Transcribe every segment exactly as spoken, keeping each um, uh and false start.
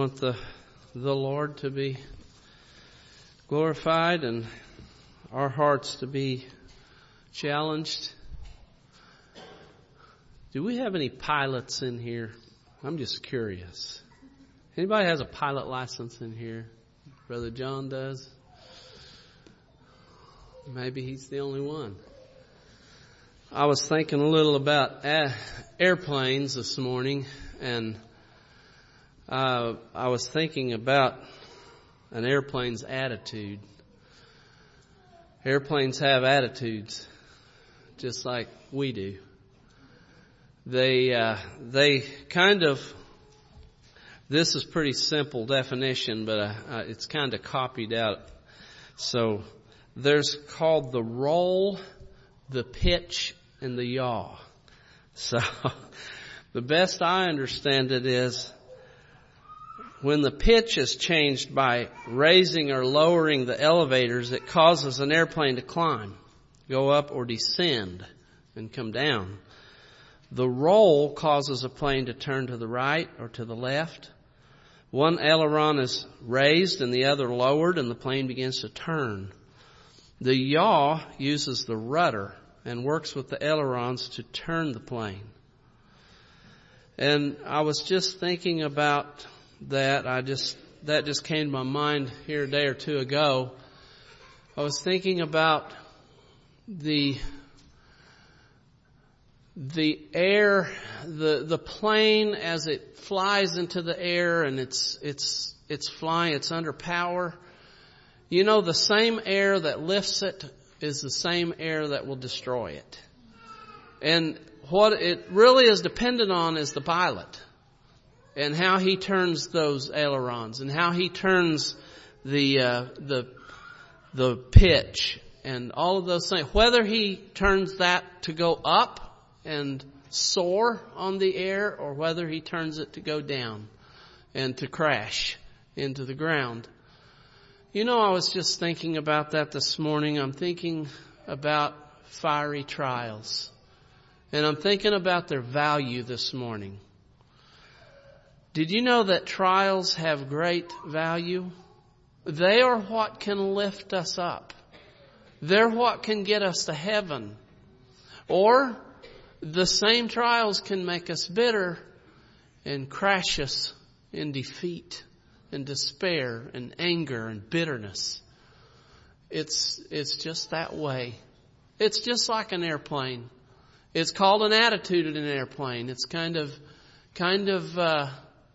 want the the Lord to be glorified and our hearts to be challenged. Do we have any pilots in here? I'm just curious. Anybody has a pilot license in here? Brother John does. Maybe he's the only one. I was thinking a little about airplanes this morning, and uh, I was thinking about an airplane's attitude. Airplanes have attitudes, just like we do. They uh, they kind of, this is pretty simple definition, but uh, uh, it's kind of copied out. So there's called the roll, the pitch, and the yaw. So the best I understand it is when the pitch is changed by raising or lowering the elevators, it causes an airplane to climb, go up or descend and come down. The roll causes a plane to turn to the right or to the left. One aileron is raised and the other lowered, and the plane begins to turn. The yaw uses the rudder and works with the ailerons to turn the plane. And I was just thinking about that. I just, that just came to my mind here a day or two ago. I was thinking about the, the air, the, the plane as it flies into the air and it's, it's, it's flying, it's under power. You know, the same air that lifts it is the same air that will destroy it. And what it really is dependent on is the pilot and how he turns those ailerons and how he turns the uh, the the pitch and all of those things. Whether he turns that to go up and soar on the air, or whether he turns it to go down and to crash into the ground. You know, I was just thinking about that this morning. I'm thinking about fiery trials. And I'm thinking about their value this morning. Did you know that trials have great value? They are what can lift us up. They're what can get us to heaven. Or the same trials can make us bitter and crash us in defeat and despair and anger and bitterness. It's, it's just that way. It's just like an airplane. It's called an attitude in an airplane. It's kind of, kind of, uh,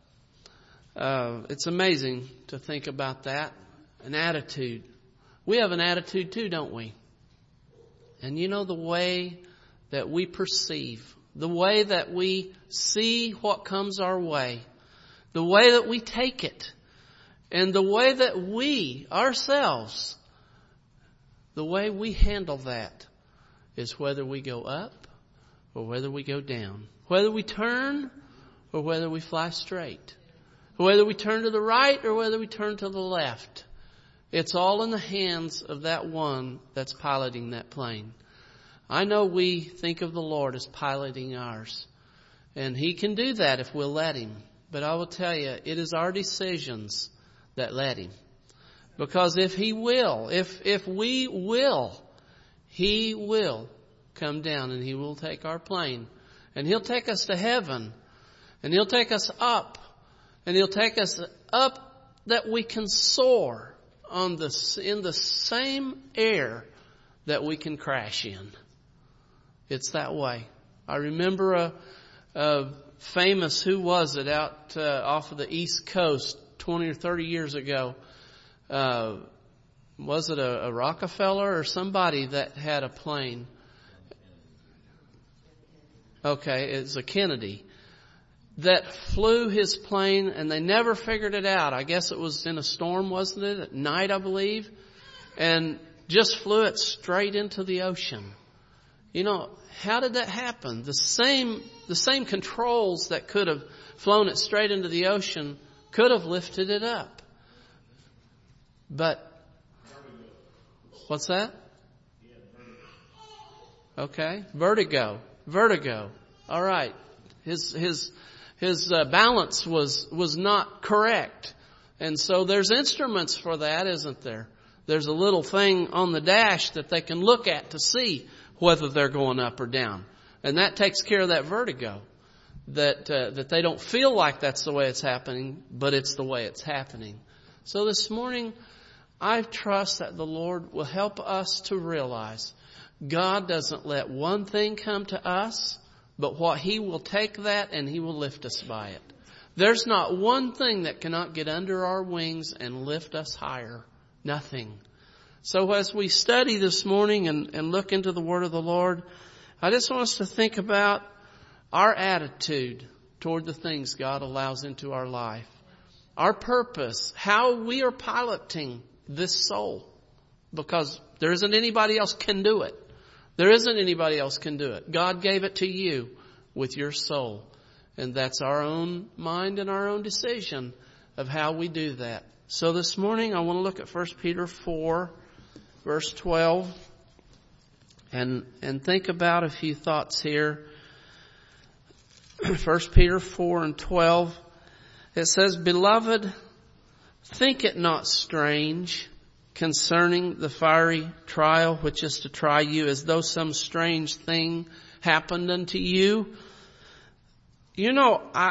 uh, it's amazing to think about that. An attitude. We have an attitude too, don't we? And you know, the way that we perceive, the way that we see what comes our way, the way that we take it, and the way that we, ourselves, the way we handle that is whether we go up or whether we go down. Whether we turn or whether we fly straight. Whether we turn to the right or whether we turn to the left. It's all in the hands of that one that's piloting that plane. I know we think of the Lord as piloting ours. And He can do that if we'll let Him. But I will tell you, it is our decisions that let Him. Because if He will, if if we will, He will come down and He will take our plane. And He'll take us to heaven. And He'll take us up. And He'll take us up that we can soar on the, in the same air that we can crash in. It's that way. I remember a, a famous, who was it, out uh, off of the East Coast twenty or thirty years ago. Uh, was it a, a Rockefeller or somebody that had a plane? Okay, it's a Kennedy that flew his plane, and they never figured it out. I guess it was in a storm, wasn't it? At night, I believe. And just flew it straight into the ocean. You know, how did that happen? The same, the same controls that could have flown it straight into the ocean could have lifted it up. But, what's that? Okay. Vertigo. Vertigo. All right. His, his, his uh, balance was, was not correct. And so there's instruments for that, isn't there? There's a little thing on the dash that they can look at to see whether they're going up or down. And that takes care of that vertigo. That, uh, that they don't feel like that's the way it's happening, but it's the way it's happening. So this morning, I trust that the Lord will help us to realize God doesn't let one thing come to us, but what He will take that and He will lift us by it. There's not one thing that cannot get under our wings and lift us higher. Nothing. So as we study this morning and, and look into the Word of the Lord, I just want us to think about our attitude toward the things God allows into our life. Our purpose, how we are piloting this soul. Because there isn't anybody else can do it. There isn't anybody else can do it. God gave it to you with your soul. And that's our own mind and our own decision of how we do that. So this morning I want to look at First Peter four, verse twelve. And, and think about a few thoughts here. First Peter four and twelve. It says, Beloved, think it not strange concerning the fiery trial which is to try you, as though some strange thing happened unto you. You know, I,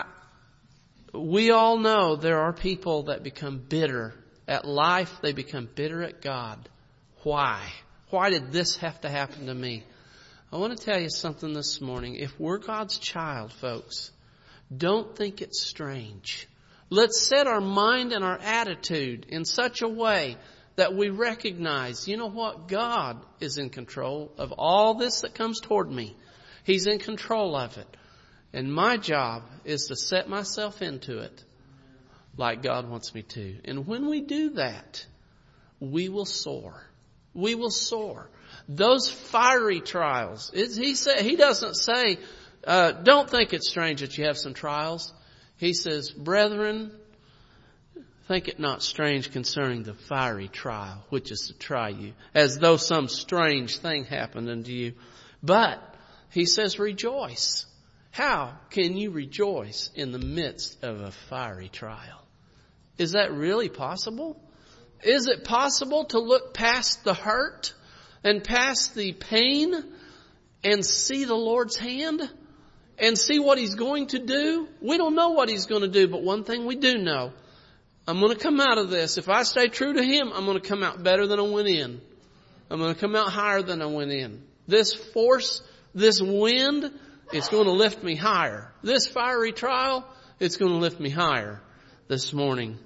we all know there are people that become bitter at life. They become bitter at God. Why? Why did this have to happen to me? I want to tell you something this morning. If we're God's child, folks, don't think it's strange. Let's set our mind and our attitude in such a way that we recognize, you know what? God is in control of all this that comes toward me. He's in control of it. And my job is to set myself into it like God wants me to. And when we do that, we will soar. We will soar. Those fiery trials, he said, he doesn't say, uh, don't think it's strange that you have some trials. He says, brethren, think it not strange concerning the fiery trial, which is to try you, as though some strange thing happened unto you. But he says, rejoice. How can you rejoice in the midst of a fiery trial? Is that really possible? Is it possible to look past the hurt and past the pain and see the Lord's hand and see what He's going to do? We don't know what He's going to do, but one thing we do know. I'm going to come out of this. If I stay true to Him, I'm going to come out better than I went in. I'm going to come out higher than I went in. This force, this wind, it's going to lift me higher. This fiery trial, it's going to lift me higher this morning.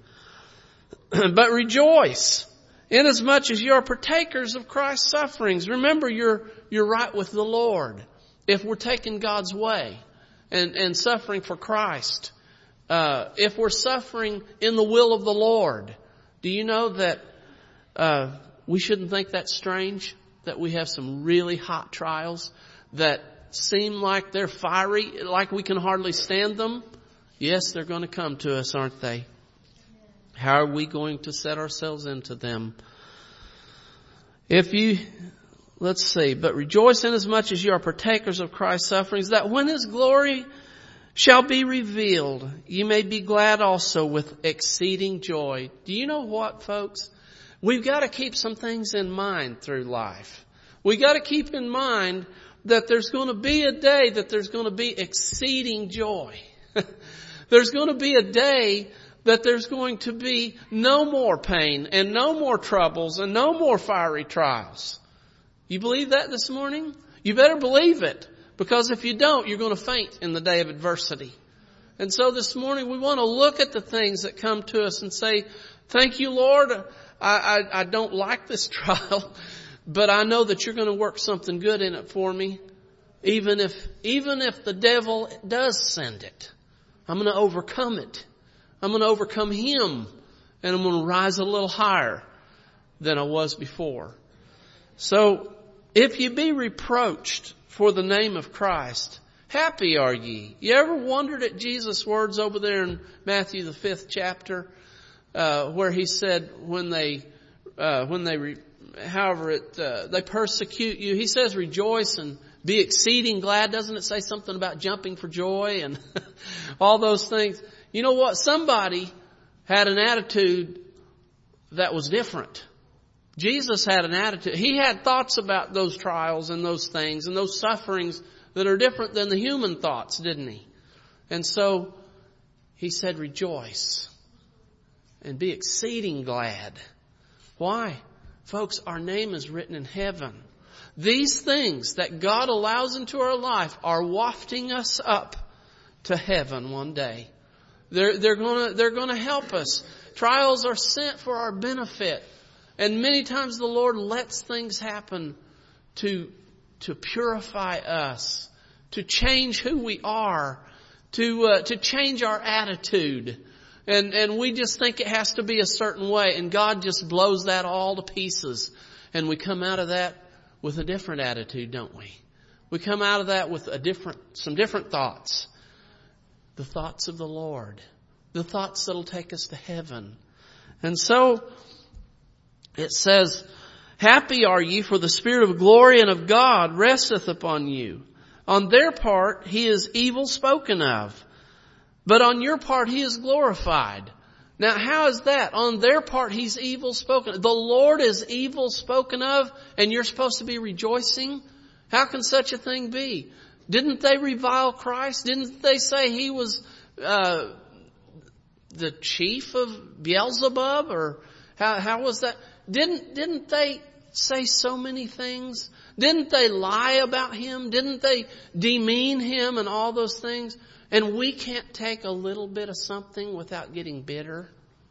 But rejoice, inasmuch as you are partakers of Christ's sufferings. Remember, you're you're right with the Lord. If we're taking God's way and, and suffering for Christ, uh, if we're suffering in the will of the Lord, do you know that uh, we shouldn't think that's strange? That we have some really hot trials that seem like they're fiery, like we can hardly stand them? Yes, they're going to come to us, aren't they? How are we going to set ourselves into them? If you, let's see, but rejoice inasmuch as you are partakers of Christ's sufferings, that when His glory shall be revealed, you may be glad also with exceeding joy. Do you know what, folks? We've got to keep some things in mind through life. We've got to keep in mind that there's going to be a day that there's going to be exceeding joy. There's going to be a day that there's going to be no more pain and no more troubles and no more fiery trials. You believe that this morning? You better believe it, because if you don't, you're going to faint in the day of adversity. And so this morning we want to look at the things that come to us and say, thank you, Lord. I, I, I don't like this trial, but I know that you're going to work something good in it for me. Even if, even if the devil does send it, I'm going to overcome it. I'm going to overcome him, and I'm going to rise a little higher than I was before. So, if you be reproached for the name of Christ, happy are ye. You ever wondered at Jesus' words over there in Matthew the fifth chapter, uh, where He said, when they, uh, when they, re, however it, uh, they persecute you, He says, rejoice and be exceeding glad. Doesn't it say something about jumping for joy and all those things? You know what? Somebody had an attitude that was different. Jesus had an attitude. He had thoughts about those trials and those things and those sufferings that are different than the human thoughts, didn't he? And so he said, rejoice and be exceeding glad. Why? Folks, our name is written in heaven. These things that God allows into our life are wafting us up to heaven one day. They're, they're gonna, they're gonna help us. Trials are sent for our benefit. And many times the Lord lets things happen to, to purify us, to change who we are, to, uh, to change our attitude. And, and we just think it has to be a certain way. And God just blows that all to pieces. And we come out of that with a different attitude, don't we? We come out of that with a different, some different thoughts. The thoughts of the Lord. The thoughts that'll take us to heaven. And so, it says, happy are ye, for the Spirit of glory and of God resteth upon you. On their part, He is evil spoken of. But on your part, He is glorified. Now, how is that? On their part, He's evil spoken. The Lord is evil spoken of, and you're supposed to be rejoicing? How can such a thing be? Didn't they revile Christ? Didn't they say He was uh, the chief of Beelzebub? Or how, how was that? Didn't, didn't they say so many things? Didn't they lie about Him? Didn't they demean Him and all those things? And we can't take a little bit of something without getting bitter.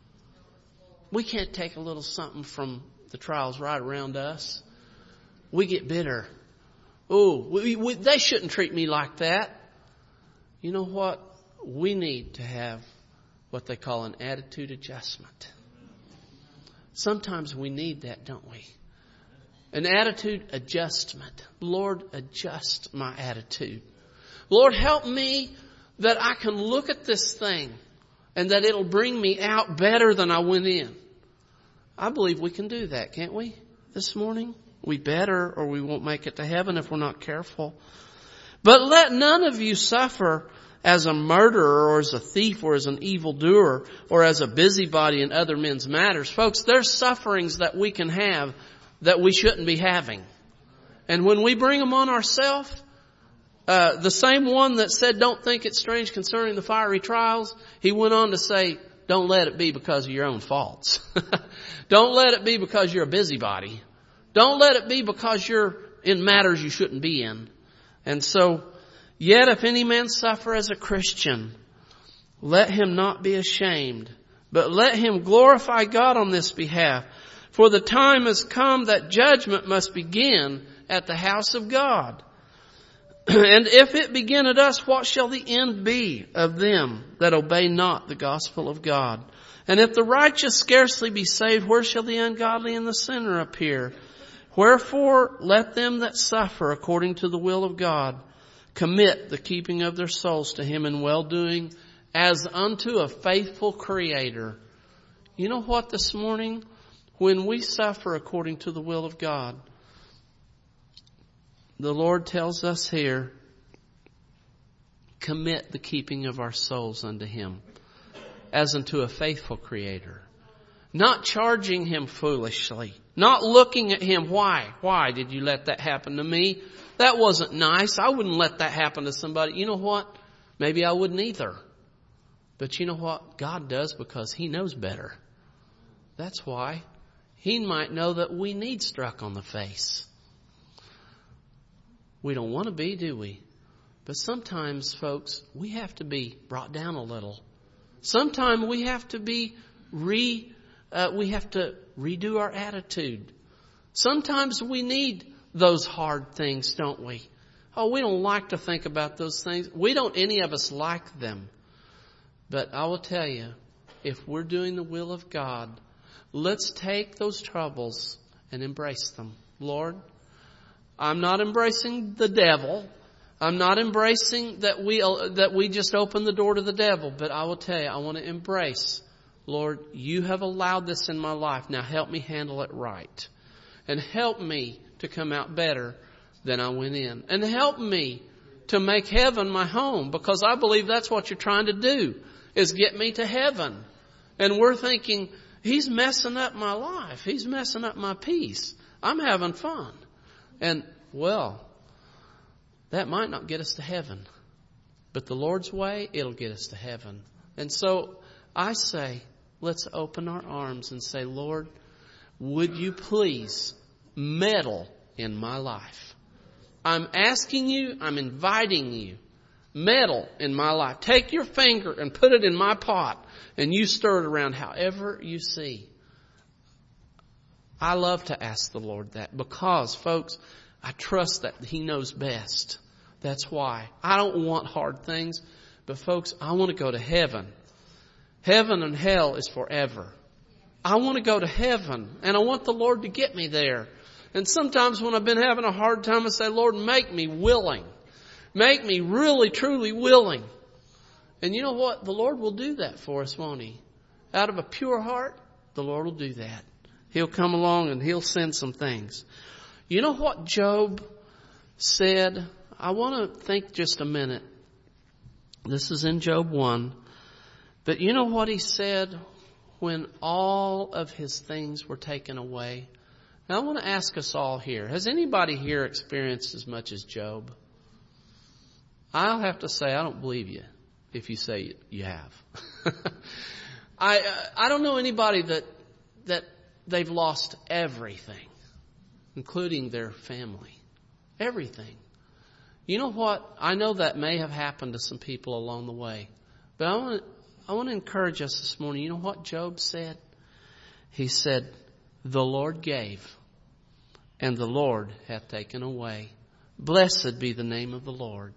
We can't take a little something from the trials right around us. We get bitter. Oh, we, we, they shouldn't treat me like that. You know what? We need to have what they call an attitude adjustment. Sometimes we need that, don't we? An attitude adjustment. Lord, adjust my attitude. Lord, help me that I can look at this thing and that it'll bring me out better than I went in. I believe we can do that, can't we, this morning? We better, or we won't make it to heaven if we're not careful. But let none of you suffer as a murderer or as a thief or as an evildoer or as a busybody in other men's matters. Folks, there's sufferings that we can have that we shouldn't be having. And when we bring them on ourselves, uh, the same one that said, don't think it strange concerning the fiery trials, he went on to say, don't let it be because of your own faults. Don't let it be because you're a busybody. Don't let it be because you're in matters you shouldn't be in. And so, yet if any man suffer as a Christian, let him not be ashamed, but let him glorify God on this behalf. For the time has come that judgment must begin at the house of God. And if it begin at us, what shall the end be of them that obey not the gospel of God? And if the righteous scarcely be saved, where shall the ungodly and the sinner appear? Wherefore, let them that suffer according to the will of God commit the keeping of their souls to Him in well-doing as unto a faithful Creator. You know what, this morning? When we suffer according to the will of God, the Lord tells us here, commit the keeping of our souls unto Him as unto a faithful Creator. Not charging Him foolishly. Not looking at Him. Why? Why did you let that happen to me? That wasn't nice. I wouldn't let that happen to somebody. You know what? Maybe I wouldn't either. But you know what? God does, because He knows better. That's why. He might know that we need struck on the face. We don't want to be, do we? But sometimes, folks, we have to be brought down a little. Sometimes we have to be re, uh, we have to redo our attitude. Sometimes we need those hard things, don't we? Oh, we don't like to think about those things. We don't, any of us like them. But I will tell you, if we're doing the will of God, let's take those troubles and embrace them. Lord, I'm not embracing the devil. I'm not embracing that we that we just open the door to the devil. But I will tell you, I want to embrace, Lord, you have allowed this in my life. Now help me handle it right. And help me to come out better Then I went in. And help me to make heaven my home, because I believe that's what you're trying to do, is get me to heaven. And we're thinking, he's messing up my life. He's messing up my peace. I'm having fun. And, well, that might not get us to heaven. But the Lord's way, it'll get us to heaven. And so I say, let's open our arms and say, Lord, would you please meddle in my life? I'm asking you, I'm inviting you, meddle in my life. Take your finger and put it in my pot, and you stir it around however you see. I love to ask the Lord that, because, folks, I trust that He knows best. That's why. I don't want hard things, but folks, I want to go to heaven. Heaven and hell is forever. I want to go to heaven, and I want the Lord to get me there. And sometimes when I've been having a hard time, I say, Lord, make me willing. Make me really, truly willing. And you know what? The Lord will do that for us, won't He? Out of a pure heart, the Lord will do that. He'll come along and He'll send some things. You know what Job said? I want to think just a minute. This is in Job one. But you know what he said when all of his things were taken away? Now I want to ask us all here. Has anybody here experienced as much as Job? I'll have to say I don't believe you if you say you have. I I don't know anybody that that they've lost everything, including their family. Everything. You know what? I know that may have happened to some people along the way. But I want to, I want to encourage us this morning. You know what Job said? He said, the Lord gave, and the Lord hath taken away. Blessed be the name of the Lord.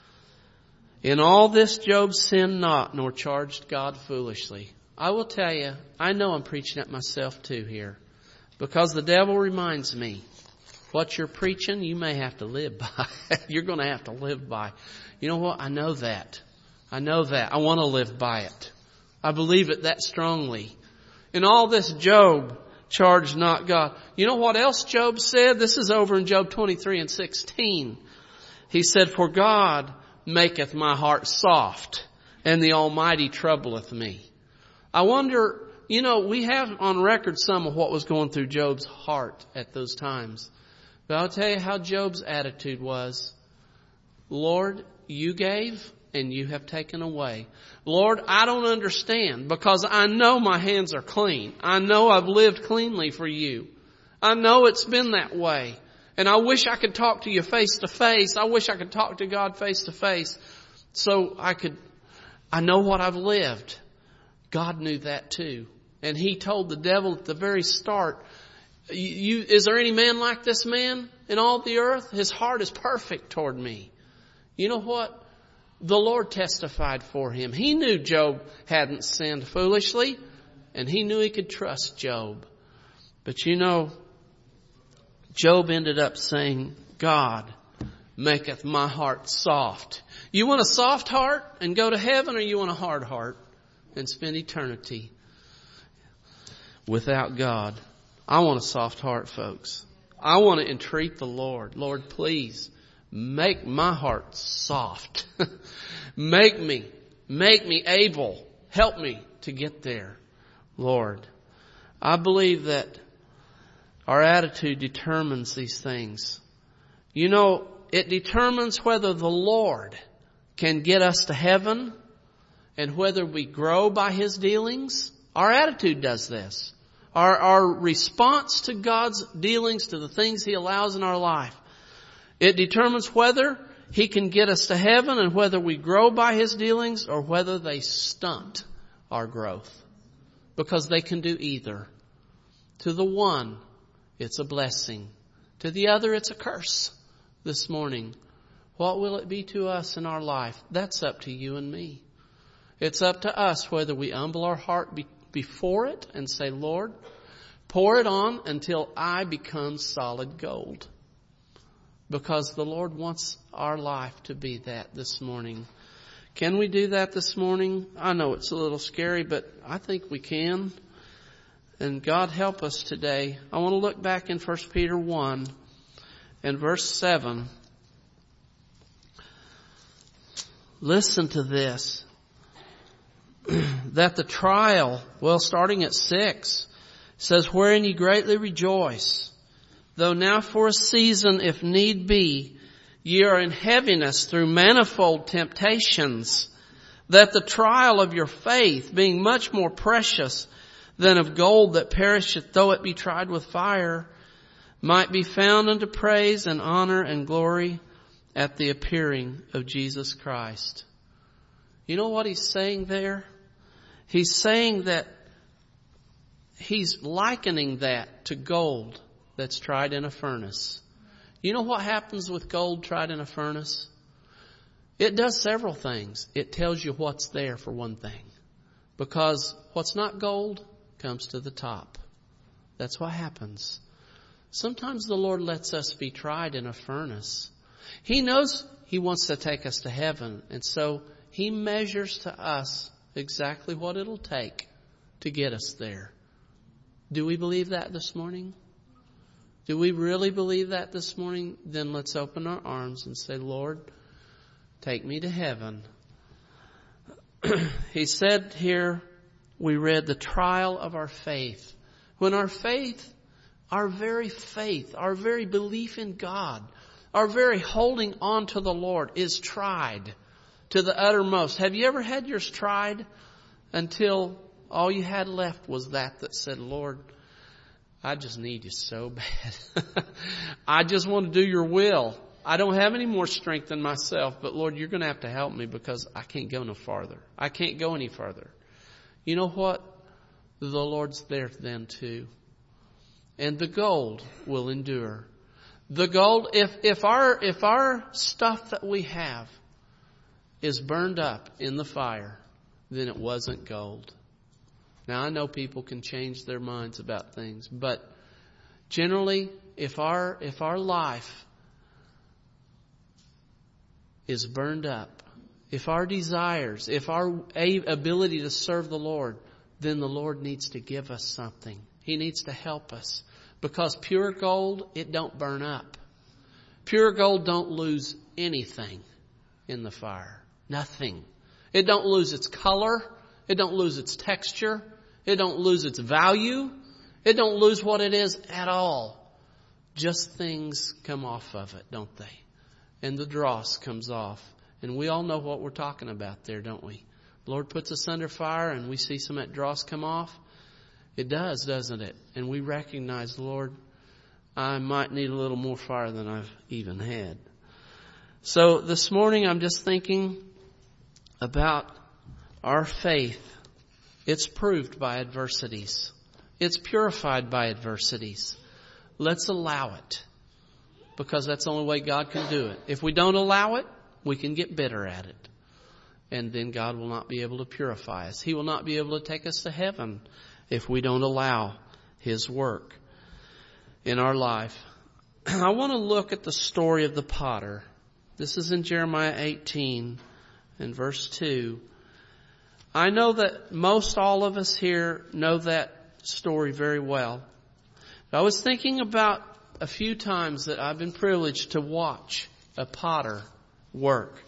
In all this Job sinned not, nor charged God foolishly. I will tell you, I know I'm preaching at myself too here, because the devil reminds me, what you're preaching, you may have to live by. You're going to have to live by. You know what? I know that. I know that. I want to live by it. I believe it that strongly. In all this, Job charged not God. You know what else Job said? This is over in Job twenty-three and sixteen. He said, for God maketh my heart soft, and the Almighty troubleth me. I wonder, you know, we have on record some of what was going through Job's heart at those times. But I'll tell you how Job's attitude was. Lord, you gave and you have taken away. Lord, I don't understand, because I know my hands are clean. I know I've lived cleanly for you. I know it's been that way. And I wish I could talk to you face to face. I wish I could talk to God face to face. So I could, I know what I've lived. God knew that too. And He told the devil at the very start, You, is there any man like this man in all the earth? His heart is perfect toward me. You know what? The Lord testified for him. He knew Job hadn't sinned foolishly, and He knew He could trust Job. But you know, Job ended up saying, God maketh my heart soft. You want a soft heart and go to heaven, or you want a hard heart and spend eternity without God? I want a soft heart, folks. I want to entreat the Lord. Lord, please make my heart soft. Make me, make me able. Help me to get there, Lord. I believe that our attitude determines these things. You know, it determines whether the Lord can get us to heaven and whether we grow by His dealings. Our attitude does this. Our, our response to God's dealings, to the things He allows in our life. It determines whether He can get us to heaven and whether we grow by His dealings or whether they stunt our growth. Because they can do either. To the one, it's a blessing. To the other, it's a curse. This morning, what will it be to us in our life? That's up to you and me. It's up to us whether we humble our heart be- before it and say, Lord, pour it on until I become solid gold. Because the Lord wants our life to be that this morning. Can we do that this morning? I know it's a little scary, but I think we can. And God help us today. I want to look back in First Peter one and verse seven. Listen to this. That the trial, well, starting at six, says, wherein ye greatly rejoice, though now for a season, if need be, ye are in heaviness through manifold temptations, that the trial of your faith, being much more precious than of gold that perisheth, though it be tried with fire, might be found unto praise and honor and glory at the appearing of Jesus Christ. You know what he's saying there? He's saying that he's likening that to gold that's tried in a furnace. You know what happens with gold tried in a furnace? It does several things. It tells you what's there, for one thing. Because what's not gold comes to the top. That's what happens. Sometimes the Lord lets us be tried in a furnace. He knows He wants to take us to heaven. And so He measures to us exactly what it'll take to get us there. Do we believe that this morning? Do we really believe that this morning? Then let's open our arms and say, Lord, take me to heaven. He said here, we read the trial of our faith. When our faith, our very faith, our very belief in God, our very holding on to the Lord is tried to the uttermost. Have you ever had yours tried until all you had left was that that said, Lord, I just need you so bad. I just want to do your will. I don't have any more strength in myself, but Lord, you're going to have to help me because I can't go no farther. I can't go any further. You know what? The Lord's there then too. And the gold will endure. The gold, if, if our, if our stuff that we have is burned up in the fire, then it wasn't gold. Now, I know people can change their minds about things, but generally, if our, if our life is burned up, if our desires, if our ability to serve the Lord, then the Lord needs to give us something. He needs to help us. Because pure gold, it don't burn up. Pure gold don't lose anything in the fire. Nothing. It don't lose its color. It don't lose its texture. It don't lose its value. It don't lose what it is at all. Just things come off of it, don't they? And the dross comes off. And we all know what we're talking about there, don't we? The Lord puts us under fire and we see some of that dross come off. It does, doesn't it? And we recognize, Lord, I might need a little more fire than I've even had. So this morning I'm just thinking about our faith. It's proved by adversities. It's purified by adversities. Let's allow it. Because that's the only way God can do it. If we don't allow it, we can get bitter at it. And then God will not be able to purify us. He will not be able to take us to heaven if we don't allow His work in our life. I want to look at the story of the potter. This is in Jeremiah eighteen and verse two. I know that most all of us here know that story very well. I was thinking about a few times that I've been privileged to watch a potter work.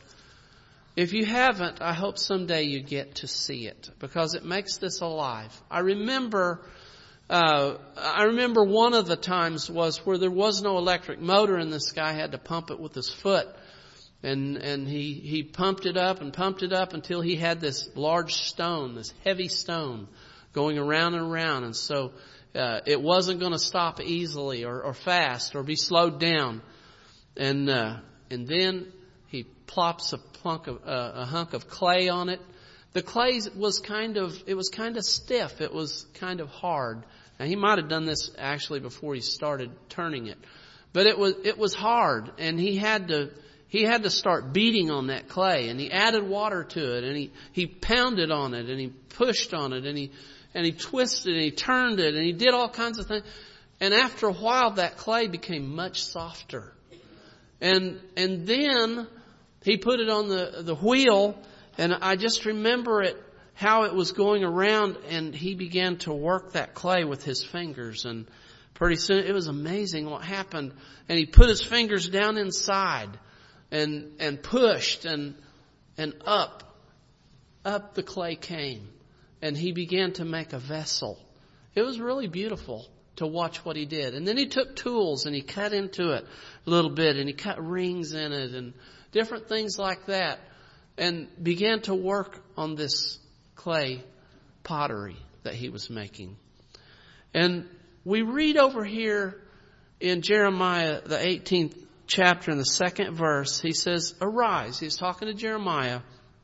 If you haven't, I hope someday you get to see it because it makes this alive. I remember, uh, I remember one of the times was where there was no electric motor and this guy had to pump it with his foot. And, and he, he pumped it up and pumped it up until he had this large stone, this heavy stone going around and around. And so, uh, it wasn't going to stop easily or, or fast or be slowed down. And, uh, and then he plops a plunk of, uh, a hunk of clay on it. The clay was kind of, it was kind of stiff. It was kind of hard. Now he might have done this actually before he started turning it, but it was, it was hard and he had to, he had to start beating on that clay and he added water to it and he, he pounded on it and he pushed on it and he, and he twisted and he turned it and he did all kinds of things. And after a while that clay became much softer. And, and then he put it on the, the wheel and I just remember it, how it was going around and he began to work that clay with his fingers and pretty soon it was amazing what happened. And he put his fingers down inside and, and pushed and, and up, up the clay came. And he began to make a vessel. It was really beautiful to watch what he did. And then he took tools and he cut into it a little bit and he cut rings in it and different things like that. And began to work on this clay pottery that he was making. And we read over here in Jeremiah, the eighteenth chapter, in the second verse, he says, arise. He's talking to Jeremiah.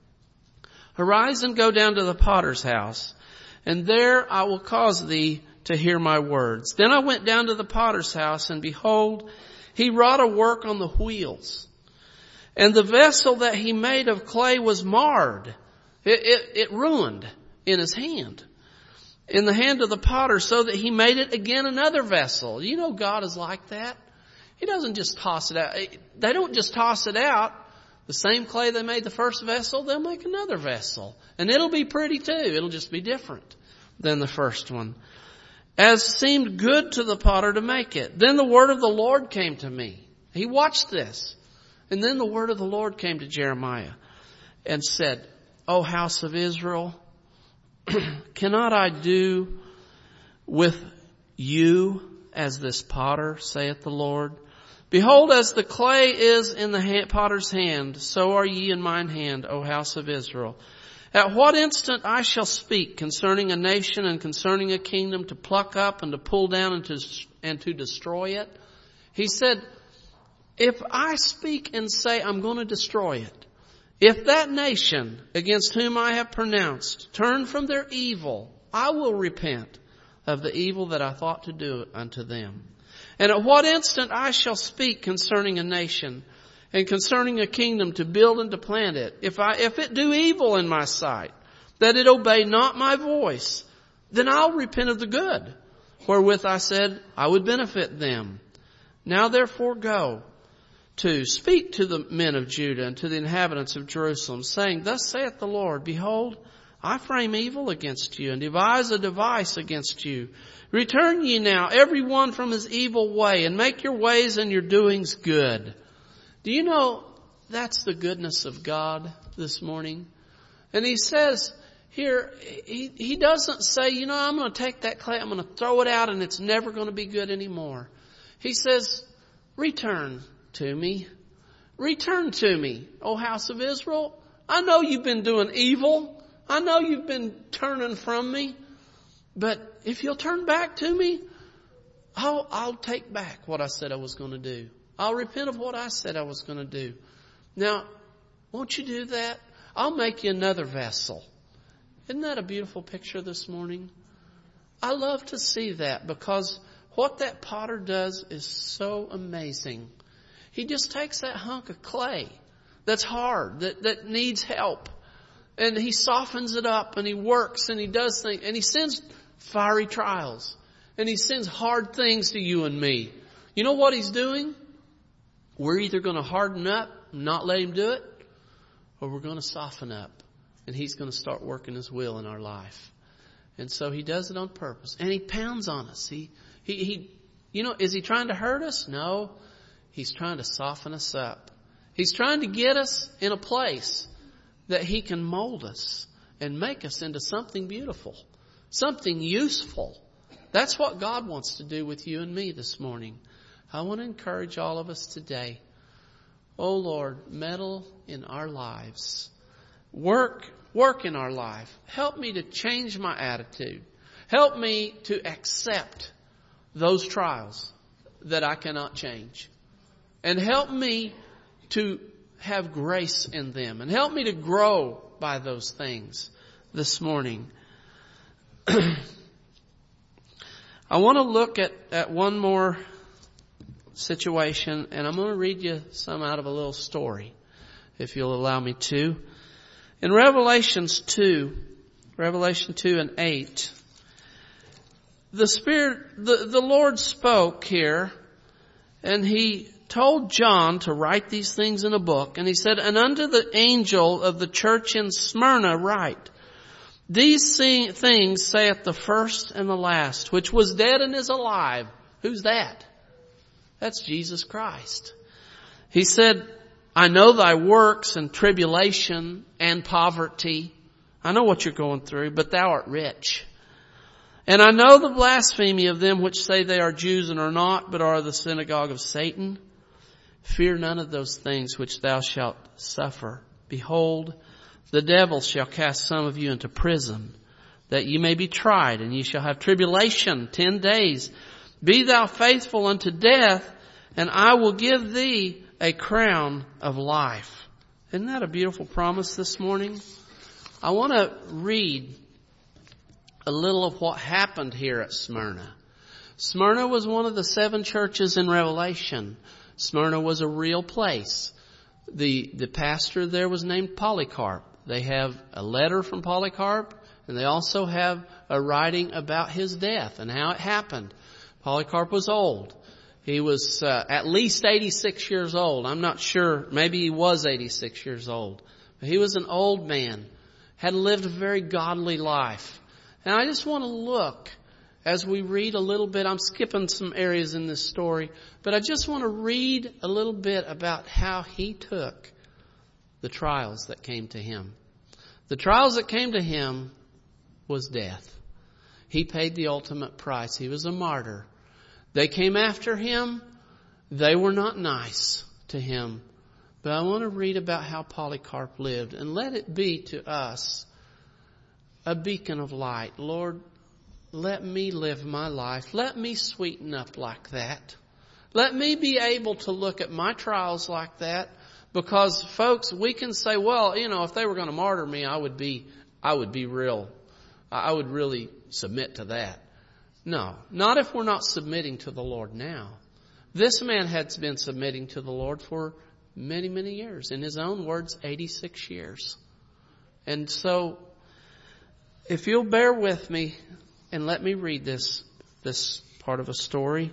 Arise and go down to the potter's house, and there I will cause thee to hear my words. Then I went down to the potter's house, and behold, he wrought a work on the wheels. And the vessel that he made of clay was marred. It, it, it ruined in his hand, in the hand of the potter, so that he made it again another vessel. You know God is like that. He doesn't just toss it out. They don't just toss it out. The same clay they made the first vessel, they'll make another vessel. And it'll be pretty too. It'll just be different than the first one. As seemed good to the potter to make it. Then the word of the Lord came to me. He watched this. And then the word of the Lord came to Jeremiah and said, O house of Israel, cannot I do with you as this potter, saith the Lord? Behold, as the clay is in the potter's hand, so are ye in mine hand, O house of Israel. At what instant I shall speak concerning a nation and concerning a kingdom, to pluck up and to pull down and to, and to destroy it? He said, if I speak and say I'm going to destroy it, if that nation against whom I have pronounced turn from their evil, I will repent of the evil that I thought to do unto them. And at what instant I shall speak concerning a nation and concerning a kingdom, to build and to plant it, if I, if it do evil in my sight, that it obey not my voice, then I'll repent of the good, wherewith I said I would benefit them. Now therefore go to speak to the men of Judah and to the inhabitants of Jerusalem, saying, thus saith the Lord, behold, I frame evil against you and devise a device against you. Return ye now, every one from his evil way, and make your ways and your doings good. Do you know that's the goodness of God this morning? And he says here, he, he doesn't say, you know, I'm going to take that clay, I'm going to throw it out and it's never going to be good anymore. He says, return to me. Return to me, O house of Israel. I know you've been doing evil. I know you've been turning from me. But if you'll turn back to me, I'll, I'll take back what I said I was going to do. I'll repent of what I said I was going to do. Now, won't you do that? I'll make you another vessel. Isn't that a beautiful picture this morning? I love to see that, because what that potter does is so amazing. He just takes that hunk of clay that's hard, that, that needs help, and he softens it up and he works and he does things and he sends fiery trials and he sends hard things to you and me. You know what he's doing? We're either going to harden up and not let him do it, or we're going to soften up and he's going to start working his will in our life. And so he does it on purpose, and he pounds on us. He, he, he, you know, is he trying to hurt us? No, he's trying to soften us up. He's trying to get us in a place that he can mold us and make us into something beautiful, something useful. That's what God wants to do with you and me this morning. I want to encourage all of us today. Oh Lord, meddle in our lives. Work, work in our life. Help me to change my attitude. Help me to accept those trials that I cannot change. And help me to have grace in them. And help me to grow by those things this morning. I want to look at, at one more situation, and I'm going to read you some out of a little story, if you'll allow me to. In Revelations two, Revelation two and eight, the Spirit, the, the Lord spoke here, and He told John to write these things in a book. And He said, and unto the angel of the church in Smyrna write, these things saith the first and the last, which was dead and is alive. Who's that? That's Jesus Christ. He said, I know thy works and tribulation and poverty. I know what you're going through, but thou art rich. And I know the blasphemy of them which say they are Jews and are not, but are the synagogue of Satan. Fear none of those things which thou shalt suffer. Behold, the devil shall cast some of you into prison, that ye may be tried, and ye shall have tribulation ten days. Be thou faithful unto death, and I will give thee a crown of life. Isn't that a beautiful promise this morning? I want to read a little of what happened here at Smyrna. Smyrna was one of the seven churches in Revelation. Smyrna was a real place. The, the pastor there was named Polycarp. They have a letter from Polycarp, and they also have a writing about his death and how it happened. Polycarp was old. He was uh, at least eighty-six years old. I'm not sure. Maybe he was eighty-six years old. But he was an old man, had lived a very godly life. And I just want to look as we read a little bit. I'm skipping some areas in this story, but I just want to read a little bit about how he took the trials that came to him. The trials that came to him was death. He paid the ultimate price. He was a martyr. They came after him. They were not nice to him. But I want to read about how Polycarp lived, and let it be to us a beacon of light. Lord, let me live my life. Let me sweeten up like that. Let me be able to look at my trials like that. Because, folks, we can say, well, you know, if they were going to martyr me, I would be, I would be real. I would really submit to that. No, not if we're not submitting to the Lord now. This man had been submitting to the Lord for many, many years. In his own words, eighty-six years. And so, if you'll bear with me and let me read this, this part of a story.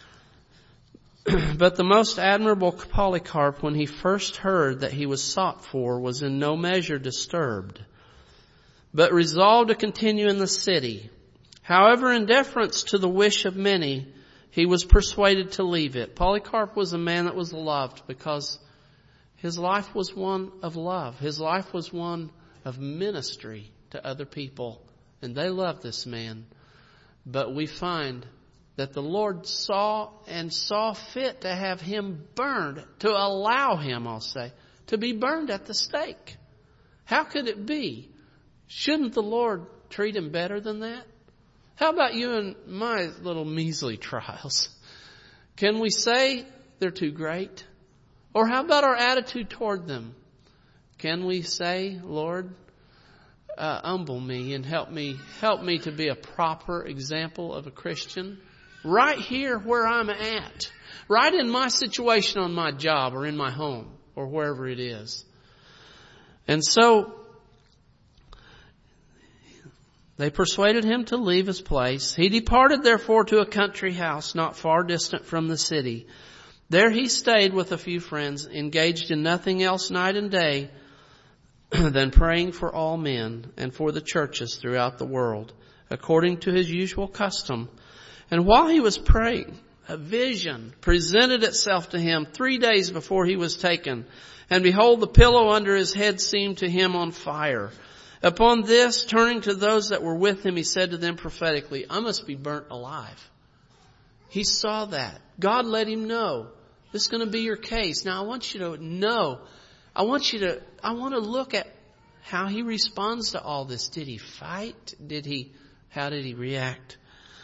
But the most admirable Polycarp, when he first heard that he was sought for, was in no measure disturbed, but resolved to continue in the city. However, in deference to the wish of many, he was persuaded to leave it. Polycarp was a man that was loved because his life was one of love. His life was one of ministry to other people. And they loved this man. But we find that the Lord saw and saw fit to have him burned, to allow him, I'll say, to be burned at the stake. How could it be? Shouldn't the Lord treat him better than that? How about you and my little measly trials? Can we say they're too great? Or how about our attitude toward them? Can we say, Lord, uh, humble me and help me, help me to be a proper example of a Christian? Right here where I'm at. Right in my situation on my job or in my home or wherever it is. And so they persuaded him to leave his place. He departed therefore to a country house not far distant from the city. There he stayed with a few friends, engaged in nothing else night and day than praying for all men and for the churches throughout the world, according to his usual custom. And while he was praying, a vision presented itself to him three days before he was taken. And behold, the pillow under his head seemed to him on fire. Upon this, turning to those that were with him, he said to them prophetically, I must be burnt alive. He saw that. God let him know. This is going to be your case. Now I want you to know. I want you to, I want to look at how he responds to all this. Did he fight? Did he, how did he react?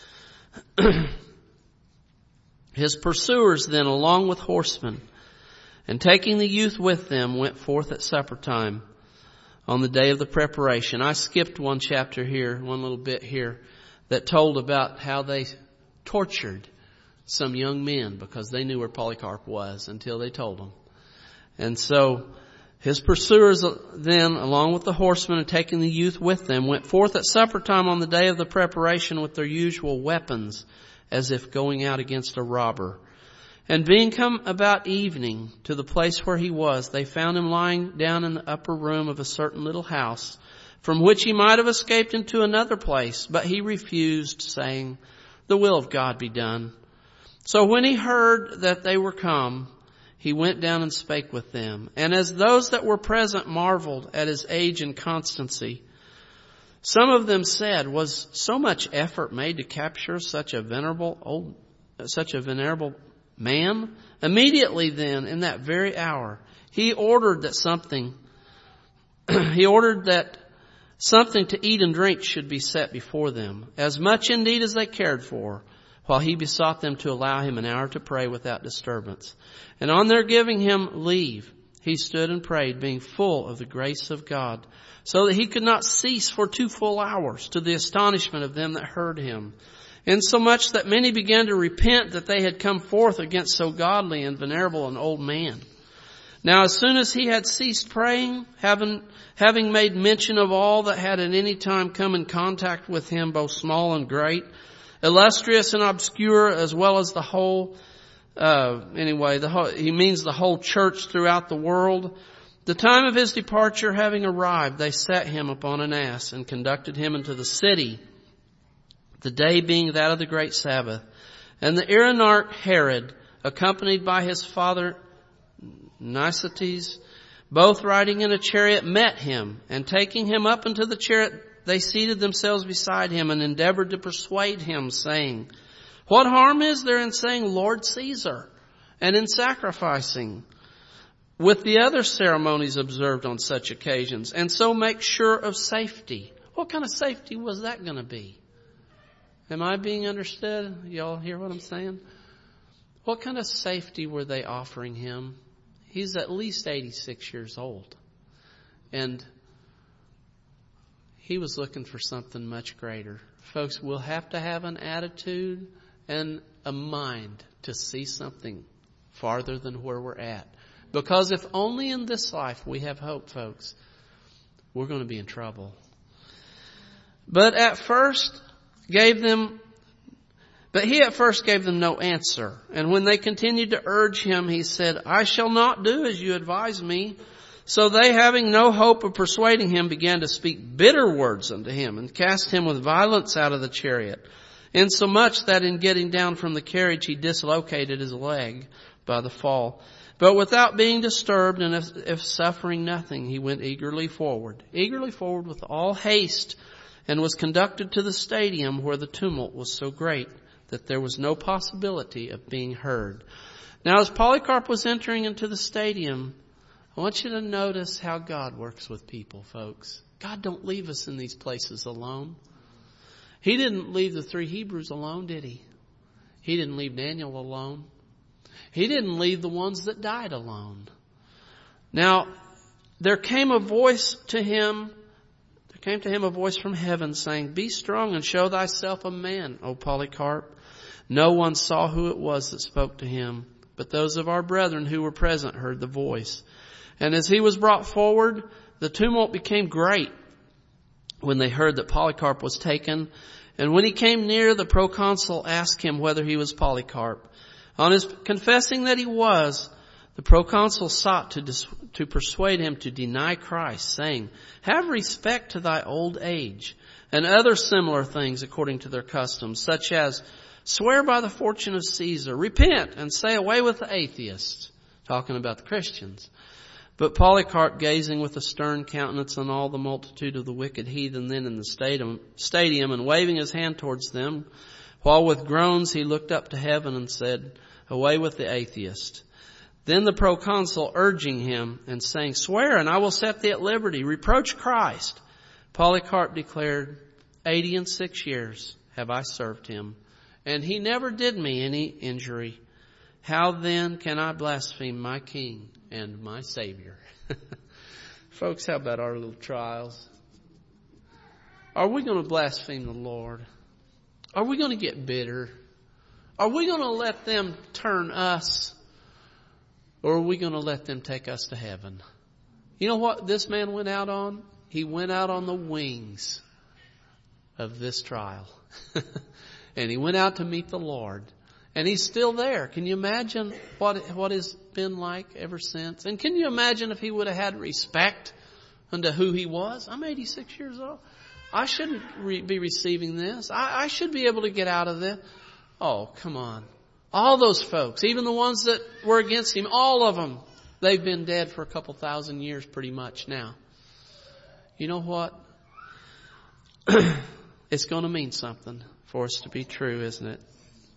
His pursuers then, along with horsemen, and taking the youth with them, went forth at supper time on the day of the preparation. I skipped one chapter here, one little bit here, that told about how they tortured some young men because they knew where Polycarp was until they told them. And so his pursuers then, along with the horsemen and taking the youth with them, went forth at supper time on the day of the preparation with their usual weapons, as if going out against a robber. And being come about evening to the place where he was, they found him lying down in the upper room of a certain little house, from which he might have escaped into another place. But he refused, saying, The will of God be done. So when he heard that they were come, he went down and spake with them. And as those that were present marveled at his age and constancy, some of them said, was so much effort made to capture such a venerable old, such a venerable man? Immediately then, in that very hour, he ordered that something, he ordered that something to eat and drink should be set before them, as much indeed as they cared for, while he besought them to allow him an hour to pray without disturbance. And on their giving him leave, he stood and prayed, being full of the grace of God, so that he could not cease for two full hours, to the astonishment of them that heard him. Insomuch that many began to repent that they had come forth against so godly and venerable an old man. Now as soon as he had ceased praying, having, having made mention of all that had at any time come in contact with him, both small and great, illustrious and obscure, as well as the whole, uh, anyway, the whole, he means the whole church throughout the world. The time of his departure having arrived, they set him upon an ass and conducted him into the city, the day being that of the great Sabbath. And the Arenarch Herod, accompanied by his father Nicetes, both riding in a chariot, met him, and taking him up into the chariot, they seated themselves beside him and endeavored to persuade him, saying, what harm is there in saying Lord Caesar, and in sacrificing, with the other ceremonies observed on such occasions, and so make sure of safety? What kind of safety was that going to be? Am I being understood? Y'all hear what I'm saying? What kind of safety were they offering him? He's at least eighty-six years old. And he was looking for something much greater. Folks, we'll have to have an attitude and a mind to see something farther than where we're at. Because if only in this life we have hope, folks, we're going to be in trouble. But at first gave them, but he at first gave them no answer. And when they continued to urge him, he said, I shall not do as you advise me. So they, having no hope of persuading him, began to speak bitter words unto him, and cast him with violence out of the chariot, insomuch that in getting down from the carriage he dislocated his leg by the fall. But without being disturbed, and if, if suffering nothing, he went eagerly forward, eagerly forward with all haste, and was conducted to the stadium, where the tumult was so great that there was no possibility of being heard. Now as Polycarp was entering into the stadium, I want you to notice how God works with people, folks. God don't leave us in these places alone. He didn't leave the three Hebrews alone, did he? He didn't leave Daniel alone. He didn't leave the ones that died alone. Now, there came a voice to him, there came to him a voice from heaven saying, be strong and show thyself a man, O Polycarp. No one saw who it was that spoke to him, but those of our brethren who were present heard the voice. And as he was brought forward, the tumult became great when they heard that Polycarp was taken. And when he came near, the proconsul asked him whether he was Polycarp. On his confessing that he was, the proconsul sought to dis- to persuade him to deny Christ, saying, have respect to thy old age, and other similar things according to their customs, such as, swear by the fortune of Caesar, repent, and say away with the atheists, talking about the Christians. But Polycarp, gazing with a stern countenance on all the multitude of the wicked heathen then in the stadium, stadium, and waving his hand towards them, while with groans he looked up to heaven and said, away with the atheist. Then the proconsul, urging him and saying, swear, and I will set thee at liberty. Reproach Christ. Polycarp declared, eighty and six years have I served him, and he never did me any injury. How then can I blaspheme my King and my Savior? Folks, how about our little trials? Are we going to blaspheme the Lord? Are we going to get bitter? Are we going to let them turn us? Or are we going to let them take us to heaven? You know what this man went out on? He went out on the wings of this trial. And he went out to meet the Lord. And he's still there. Can you imagine what what it's been like ever since? And can you imagine if he would have had respect unto who he was? I'm eighty-six years old. I shouldn't re- be receiving this. I, I should be able to get out of this. Oh, come on. All those folks, even the ones that were against him, all of them, they've been dead for a couple thousand years pretty much now. You know what? It's going to mean something for us to be true, isn't it?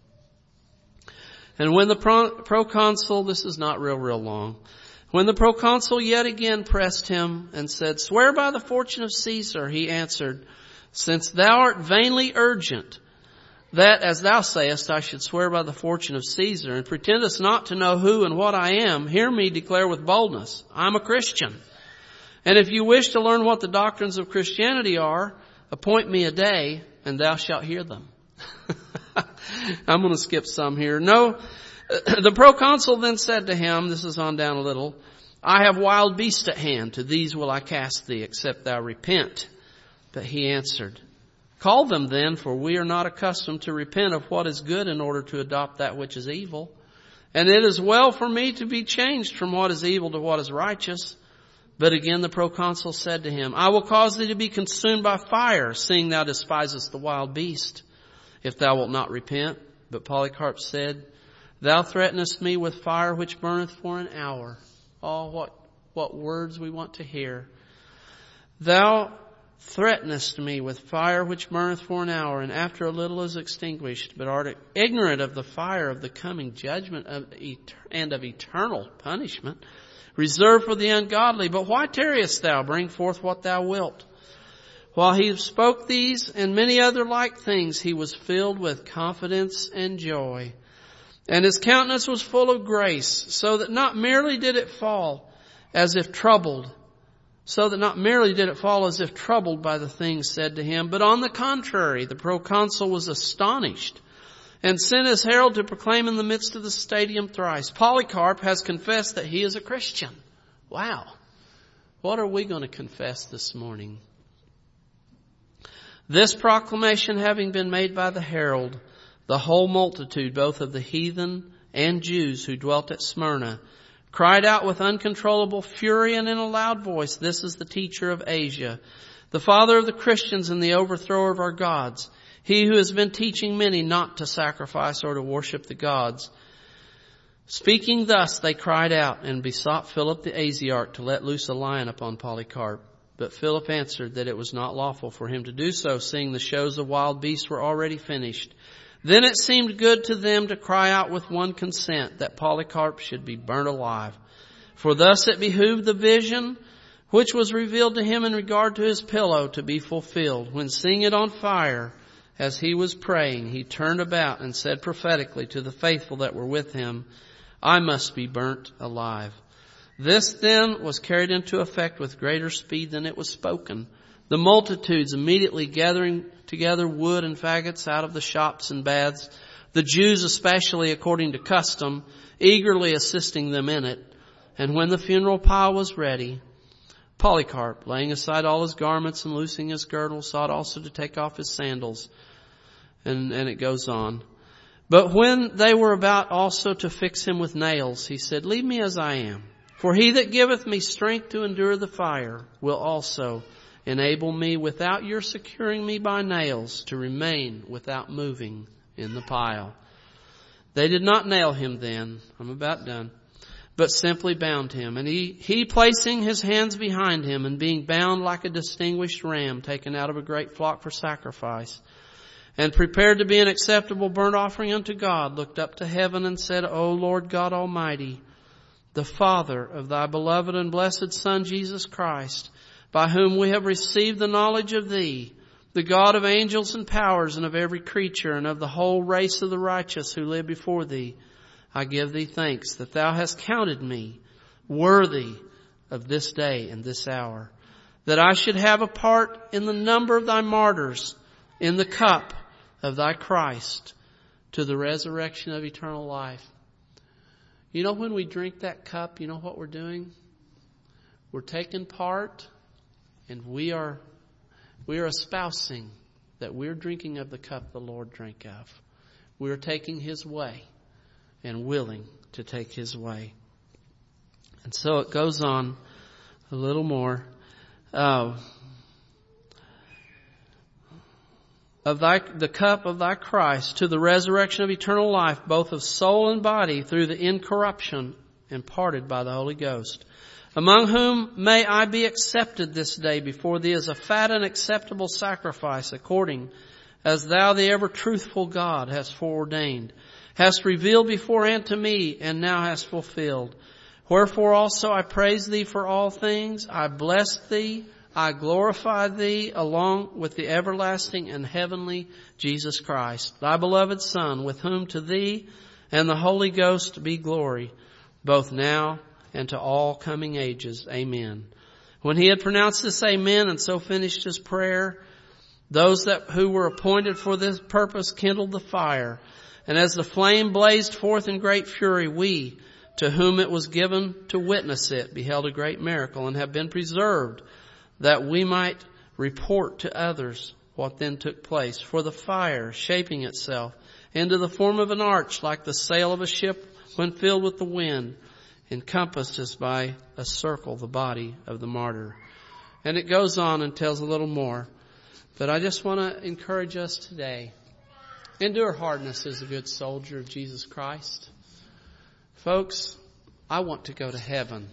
And when the pro- proconsul, this is not real, real long. When the proconsul yet again pressed him and said, "Swear by the fortune of Caesar," he answered, "Since thou art vainly urgent, that, as thou sayest, I should swear by the fortune of Caesar, and pretendest not to know who and what I am, hear me declare with boldness, I'm a Christian. And if you wish to learn what the doctrines of Christianity are, appoint me a day, and thou shalt hear them." I'm going to skip some here. No, the proconsul then said to him, this is on down a little, "I have wild beasts at hand, to these will I cast thee, except thou repent." But he answered, "Call them then, for we are not accustomed to repent of what is good in order to adopt that which is evil. And it is well for me to be changed from what is evil to what is righteous." But again the proconsul said to him, "I will cause thee to be consumed by fire, seeing thou despisest the wild beast, if thou wilt not repent." But Polycarp said, "Thou threatenest me with fire which burneth for an hour." Oh, what, what words we want to hear. "Thou threatenest me with fire which burneth for an hour, and after a little is extinguished, but art ignorant of the fire of the coming judgment of et- and of eternal punishment, reserved for the ungodly. But why tarriest thou? Bring forth what thou wilt." While he spoke these and many other like things, he was filled with confidence and joy, and his countenance was full of grace, so that not merely did it fall as if troubled, so that not merely did it fall as if troubled by the things said to him, but on the contrary, the proconsul was astonished and sent his herald to proclaim in the midst of the stadium thrice, "Polycarp has confessed that he is a Christian." Wow. What are we going to confess this morning? This proclamation having been made by the herald, the whole multitude, both of the heathen and Jews who dwelt at Smyrna, cried out with uncontrollable fury and in a loud voice, "This is the teacher of Asia, the father of the Christians and the overthrower of our gods, he who has been teaching many not to sacrifice or to worship the gods." Speaking thus, they cried out and besought Philip the Asiarch to let loose a lion upon Polycarp. But Philip answered that it was not lawful for him to do so, seeing the shows of wild beasts were already finished. Then it seemed good to them to cry out with one consent that Polycarp should be burnt alive. For thus it behooved the vision which was revealed to him in regard to his pillow to be fulfilled. When seeing it on fire, as he was praying, he turned about and said prophetically to the faithful that were with him, "I must be burnt alive." This then was carried into effect with greater speed than it was spoken. The multitudes immediately gathering together wood and faggots out of the shops and baths, the Jews especially according to custom, eagerly assisting them in it. And when the funeral pile was ready, Polycarp, laying aside all his garments and loosing his girdle, sought also to take off his sandals. And, and it goes on. But when they were about also to fix him with nails, he said, "Leave me as I am. For he that giveth me strength to endure the fire will also enable me, without your securing me by nails, to remain without moving in the pile." They did not nail him then. I'm about done. But simply bound him. And he, he placing his hands behind him and being bound like a distinguished ram taken out of a great flock for sacrifice, and prepared to be an acceptable burnt offering unto God, looked up to heaven and said, "O Lord God Almighty, the Father of thy beloved and blessed Son, Jesus Christ, by whom we have received the knowledge of thee, the God of angels and powers and of every creature and of the whole race of the righteous who live before thee, I give thee thanks that thou hast counted me worthy of this day and this hour, that I should have a part in the number of thy martyrs, in the cup of thy Christ, to the resurrection of eternal life." You know, when we drink that cup, you know what we're doing? We're taking part, and we are we are espousing that we're drinking of the cup the Lord drank of. We're taking His way and willing to take His way. And so it goes on a little more. Uh, of thy, the cup of thy Christ to the resurrection of eternal life, both of soul and body, through the incorruption imparted by the Holy Ghost. Among whom may I be accepted this day before thee as a fat and acceptable sacrifice, according as thou, the ever truthful God, hast foreordained, hast revealed beforehand to me, and now hast fulfilled. Wherefore also I praise thee for all things. I bless thee. I glorify thee along with the everlasting and heavenly Jesus Christ, thy beloved Son, with whom to thee and the Holy Ghost be glory, both now and to all coming ages. Amen. When he had pronounced this amen and so finished his prayer, those that who were appointed for this purpose kindled the fire. And as the flame blazed forth in great fury, we, to whom it was given to witness it, beheld a great miracle, and have been preserved, that we might report to others what then took place. For the fire, shaping itself into the form of an arch, like the sail of a ship when filled with the wind, encompassed as by a circle the body of the martyr. And it goes on and tells a little more. But I just want to encourage us today. Endure hardness as a good soldier of Jesus Christ. Folks, I want to go to heaven.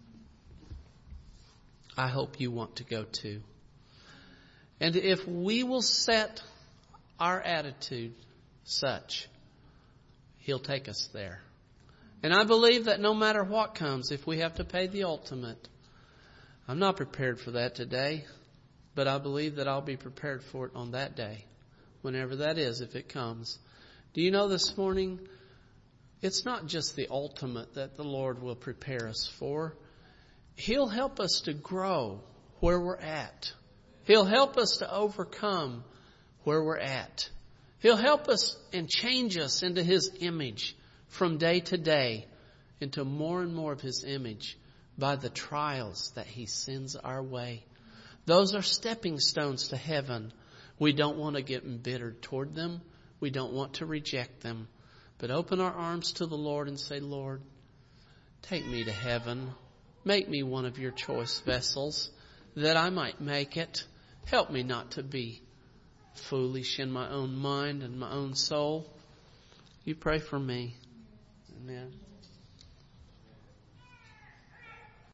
I hope you want to go too. And if we will set our attitude such, He'll take us there. And I believe that no matter what comes, if we have to pay the ultimate, I'm not prepared for that today, but I believe that I'll be prepared for it on that day, whenever that is, if it comes. Do you know this morning, it's not just the ultimate that the Lord will prepare us for. He'll help us to grow where we're at. He'll help us to overcome where we're at. He'll help us and change us into His image from day to day, into more and more of His image by the trials that He sends our way. Those are stepping stones to heaven. We don't want to get embittered toward them. We don't want to reject them. But open our arms to the Lord and say, Lord, take me to heaven. Make me one of your choice vessels that I might make it. Help me not to be foolish in my own mind and my own soul. You pray for me. Amen.